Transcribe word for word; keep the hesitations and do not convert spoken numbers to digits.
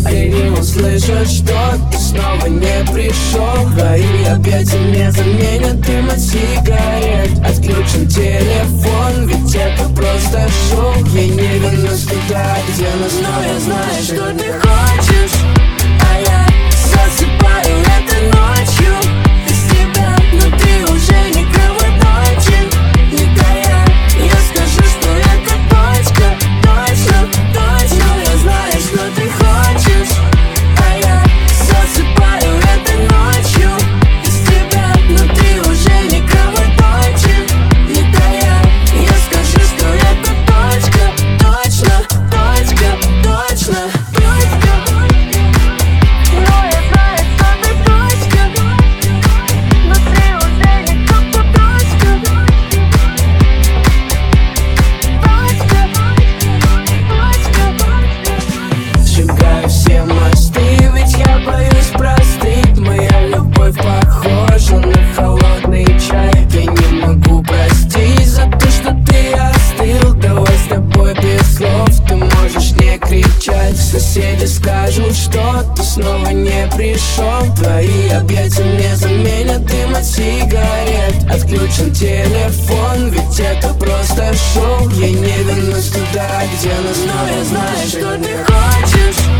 они услышат, что ты снова не пришел. Твои объятия не заменят дым от сигарет. Отключен телефон, ведь это просто шоу. Я не вернусь туда, где нас. Но я знаю, что ты хочешь, а я засыпаю этой ночью без тебя. Но ты уже никого точен, не тая. Я скажу, что это точка, точно, точно. Я знаю, что ты хочешь, а я засыпаю этой ночью без тебя. Но ты уже никого точен, не тая. Я скажу, что это точка, точно, точка, точно, точка. Но я знаю, что ты точка, но ты уже никого точка, точка, точка. Сжигаю все мосты, ведь я боюсь простыть. Моя любовь похожа на холодный чай. Я не могу простить за то, что ты остыл. Давай с тобой без слов, ты можешь не кричать. Соседи скажут, что ты снова не пришел. Твои объятия не заменят дым от сигарет. Отключен телефон, ведь это просто шоу. Я не вернусь туда, где нас. Но я знаю, что ты хочешь,